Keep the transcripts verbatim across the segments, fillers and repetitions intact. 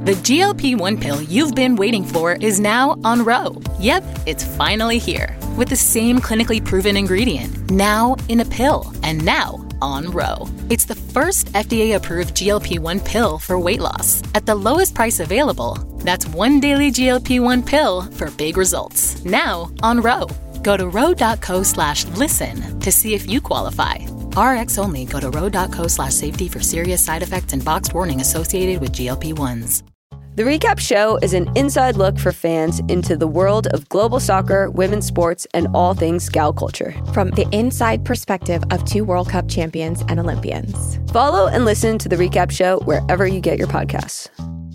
The G L P one pill you've been waiting for is now on Ro. Yep, it's finally here. With the same clinically proven ingredient. Now in a pill. And now on Ro. It's the first F D A-approved G L P one pill for weight loss. At the lowest price available. That's one daily G L P one pill for big results. Now on Ro. Go to ro.co slash listen to see if you qualify. R X only. Go to ro.co slash safety for serious side effects and boxed warning associated with G L P ones. The Recap Show is an inside look for fans into the world of global soccer, women's sports, and all things gal culture. From the inside perspective of two World Cup champions and Olympians. Follow and listen to The Recap Show wherever you get your podcasts.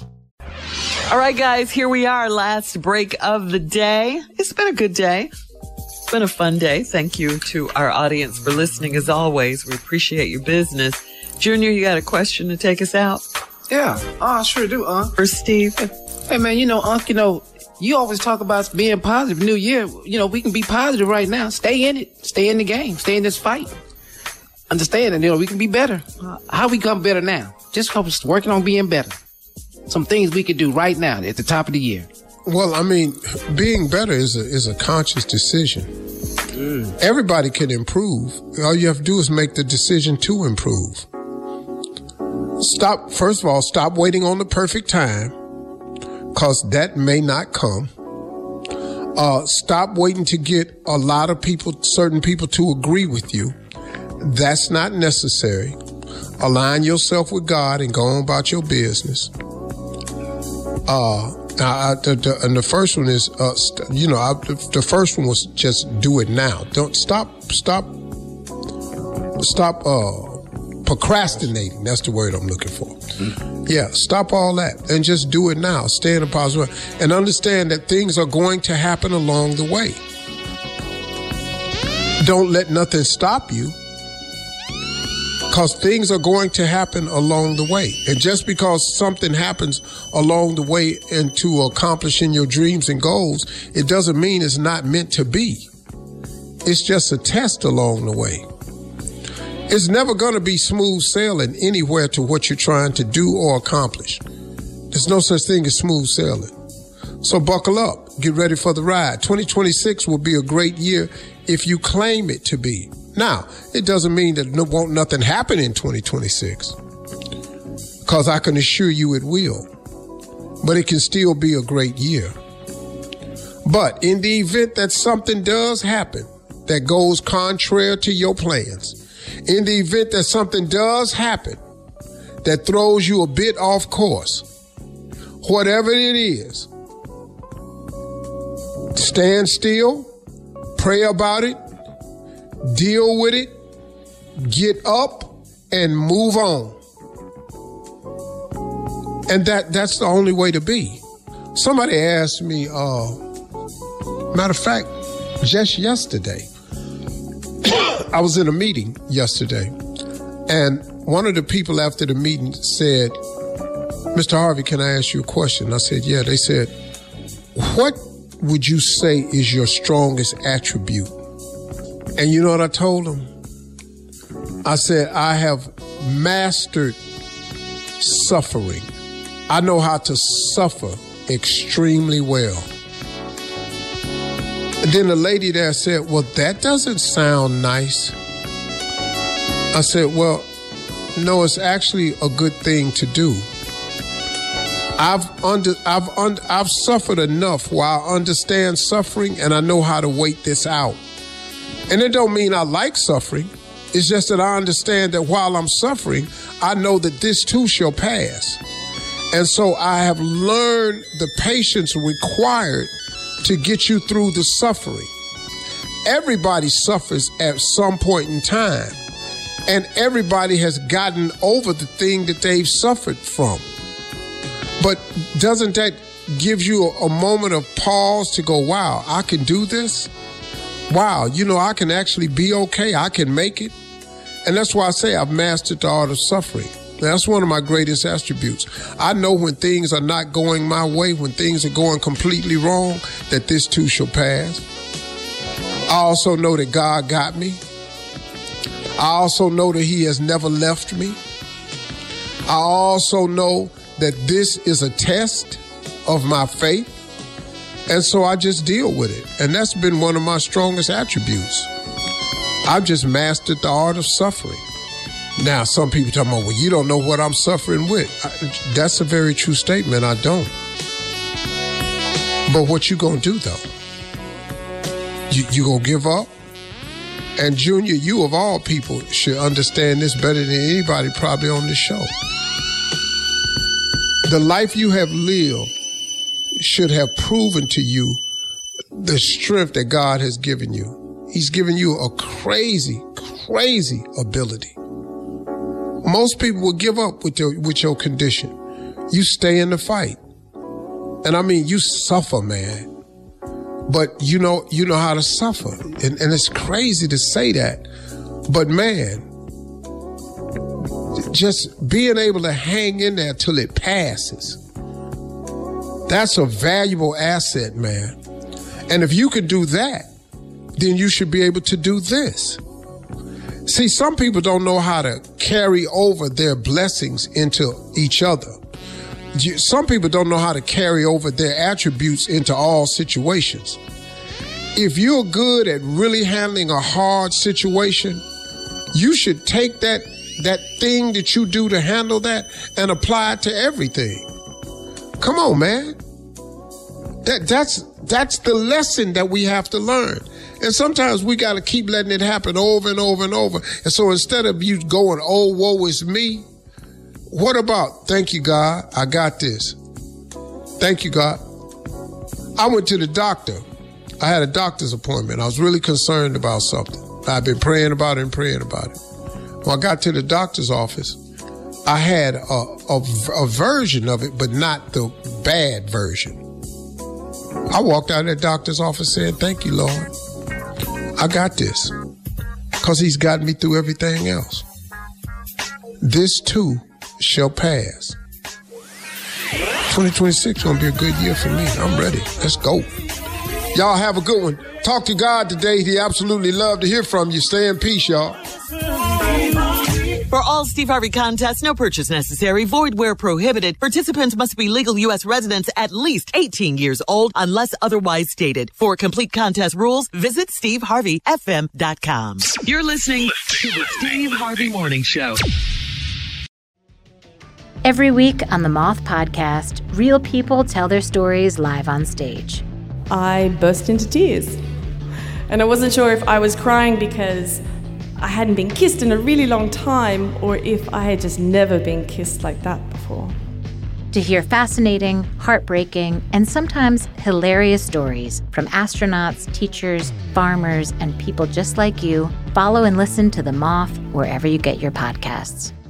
All right, guys, here we are. Last break of the day. It's been a good day. It's been a fun day. Thank you to our audience for listening. As always, we appreciate your business. Junior, you got a question to take us out? Yeah, oh, I sure do, Unc. For Steve. Hey, man, you know, Unc, you know, you always talk about being positive. New Year, you know, we can be positive right now. Stay in it. Stay in the game. Stay in this fight. Understand that, you know, we can be better. Uh, how we become better now? Just working on being better. Some things we could do right now at the top of the year. Well, I mean, being better is a, is a conscious decision. Mm. Everybody can improve. All you have to do is make the decision to improve. Stop, first of all, stop waiting on the perfect time, because that may not come. Uh, stop waiting to get a lot of people, certain people to agree with you. That's not necessary. Align yourself with God and go on about your business. Uh, I, the, the, and the first one is, uh, st- you know, I, the, the first one was just do it now. Don't stop, stop, stop, uh, procrastinating. That's the word I'm looking for. Mm-hmm. Yeah, stop all that and just do it now. Stay in a positive way and understand that things are going to happen along the way. Don't let nothing stop you, because things are going to happen along the way. And just because something happens along the way into accomplishing your dreams and goals, it doesn't mean it's not meant to be. It's just a test along the way. It's never going to be smooth sailing anywhere to what you're trying to do or accomplish. There's no such thing as smooth sailing. So buckle up. Get ready for the ride. twenty twenty-six will be a great year if you claim it to be. Now, it doesn't mean that no, won't nothing happen in twenty twenty-six, because I can assure you it will. But it can still be a great year. But in the event that something does happen that goes contrary to your plans, in the event that something does happen that throws you a bit off course, whatever it is, stand still, pray about it, deal with it, get up, and move on. And that that's the only way to be. Somebody asked me, uh, matter of fact, just yesterday, I was in a meeting yesterday, and one of the people after the meeting said, Mister Harvey, can I ask you a question? I said, yeah. They said, what would you say is your strongest attribute? And you know what I told them? I said, I have mastered suffering. I know how to suffer extremely well. And then the lady there said, well, that doesn't sound nice. I said, well, no, it's actually a good thing to do. I've under, I've under, I've suffered enough where I understand suffering and I know how to wait this out. And it don't mean I like suffering. It's just that I understand that while I'm suffering, I know that this too shall pass. And so I have learned the patience required to get you through the suffering. Everybody suffers at some point in time, and everybody has gotten over the thing that they've suffered from. But doesn't that give you a, a moment of pause to go, wow, I can do this? Wow, you know, I can actually be okay. I can make it. And that's why I say I've mastered the art of suffering. That's one of my greatest attributes. I know when things are not going my way, when things are going completely wrong, that this too shall pass. I also know that God got me. I also know that He has never left me. I also know that this is a test of my faith. And so I just deal with it. And that's been one of my strongest attributes. I've just mastered the art of suffering. Now, some people talk about, well, you don't know what I'm suffering with. I, that's a very true statement. I don't. But what you gonna do, though? You, you gonna give up? And Junior, you of all people should understand this better than anybody probably on this show. The life you have lived should have proven to you the strength that God has given you. He's given you a crazy, crazy ability. Most people will give up with your, with your condition. You stay in the fight. And I mean, you suffer, man. But you know, you know how to suffer. And, and it's crazy to say that. But man, just being able to hang in there till it passes. That's a valuable asset, man. And if you could do that, then you should be able to do this. See, some people don't know how to carry over their blessings into each other. Some people don't know how to carry over their attributes into all situations. If you're good at really handling a hard situation, you should take that, that thing that you do to handle that and apply it to everything. Come on, man. That, that's, that's the lesson that we have to learn. And sometimes we got to keep letting it happen over and over and over. And so instead of you going, oh, woe is me, what about, thank you, God, I got this. Thank you, God. I went to the doctor. I had a doctor's appointment. I was really concerned about something. I've been praying about it and praying about it. When I got to the doctor's office, I had a, a, a version of it, but not the bad version. I walked out of that doctor's office saying, thank you, Lord. I got this. Because he's gotten me through everything else. This too shall pass. twenty twenty-six is going to be a good year for me. I'm ready. Let's go. Y'all have a good one. Talk to God today. He absolutely love to hear from you. Stay in peace, y'all. For all Steve Harvey contests, no purchase necessary, void where prohibited. Participants must be legal U S residents at least eighteen years old unless otherwise stated. For complete contest rules, visit steve harvey f m dot com. You're listening to the Steve Harvey Morning Show. Every week on the Moth Podcast, real people tell their stories live on stage. I burst into tears. And I wasn't sure if I was crying because I hadn't been kissed in a really long time or if I had just never been kissed like that before. To hear fascinating, heartbreaking, and sometimes hilarious stories from astronauts, teachers, farmers, and people just like you, follow and listen to The Moth wherever you get your podcasts.